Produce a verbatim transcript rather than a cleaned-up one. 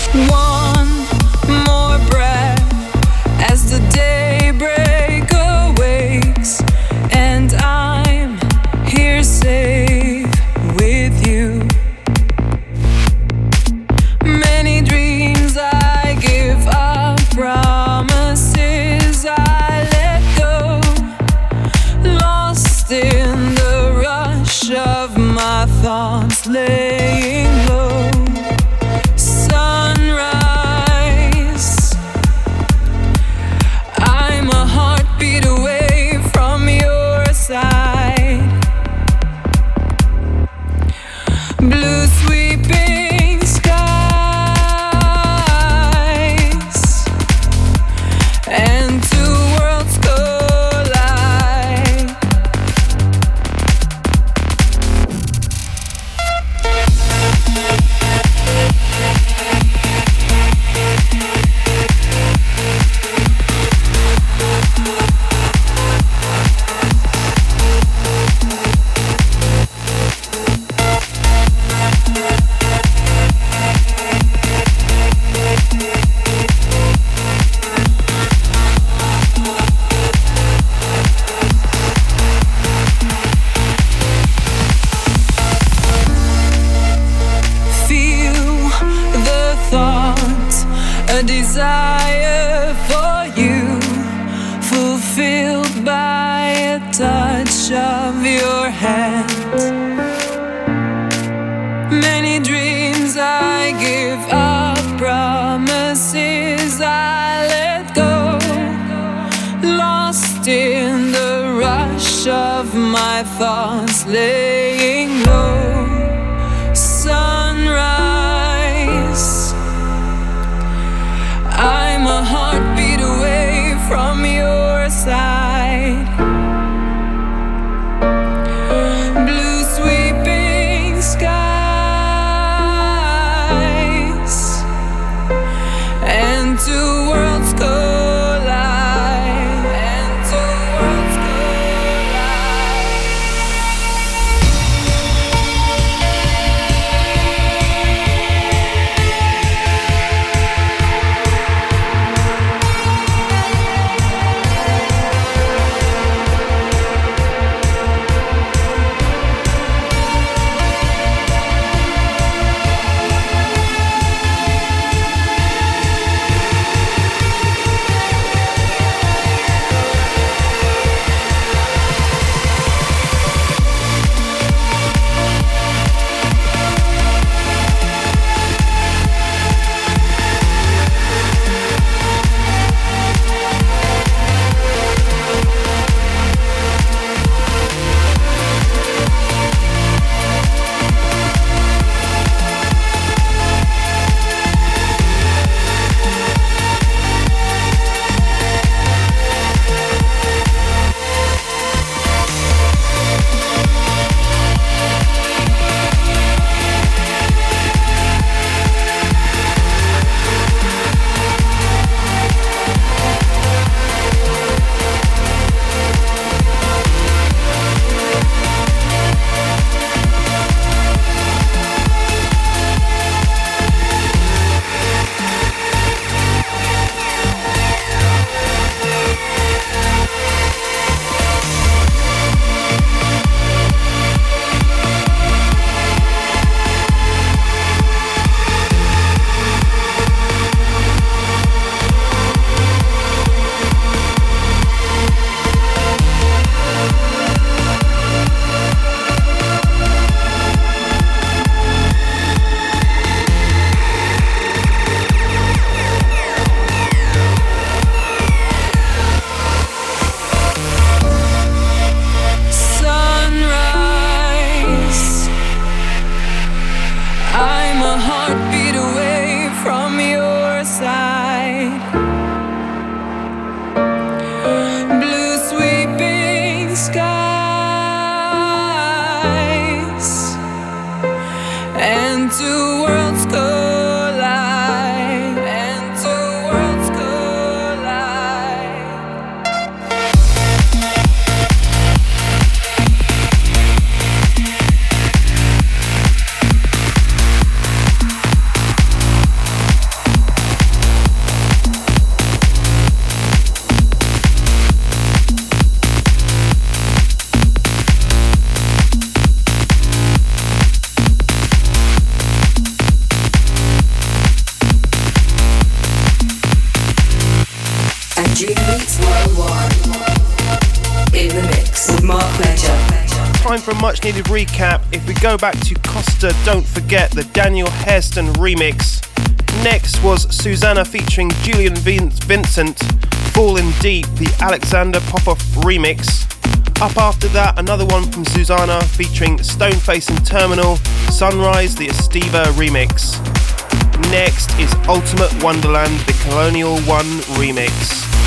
One more breath as the daybreak awakes, and I'm here safe with you. Many dreams I give up, promises I let go, lost in the rush of my thoughts laying low. Sunrise, I'm a heartbeat away from your side. Blue sweeping skies, and two worlds collide. A desire for you, fulfilled by a touch of your hand. Many dreams I give up, promises I let go, lost in the rush of my thoughts laying low. Sunrise, I'm a heartbeat away from your side. Blue sweeping skies, and two worlds collide, and two worlds collide. for a much needed recap. If we go back to Costa, don't forget the Daniel Hairston remix. Next was Susanna featuring Julian Vin- Vincent, Falling Deep, the Alexander Popov remix. Up after that, another one from Susanna featuring Stoneface and Terminal, Sunrise, the Estiva remix. Next is Ultimate Wonderland, the Colonial One remix.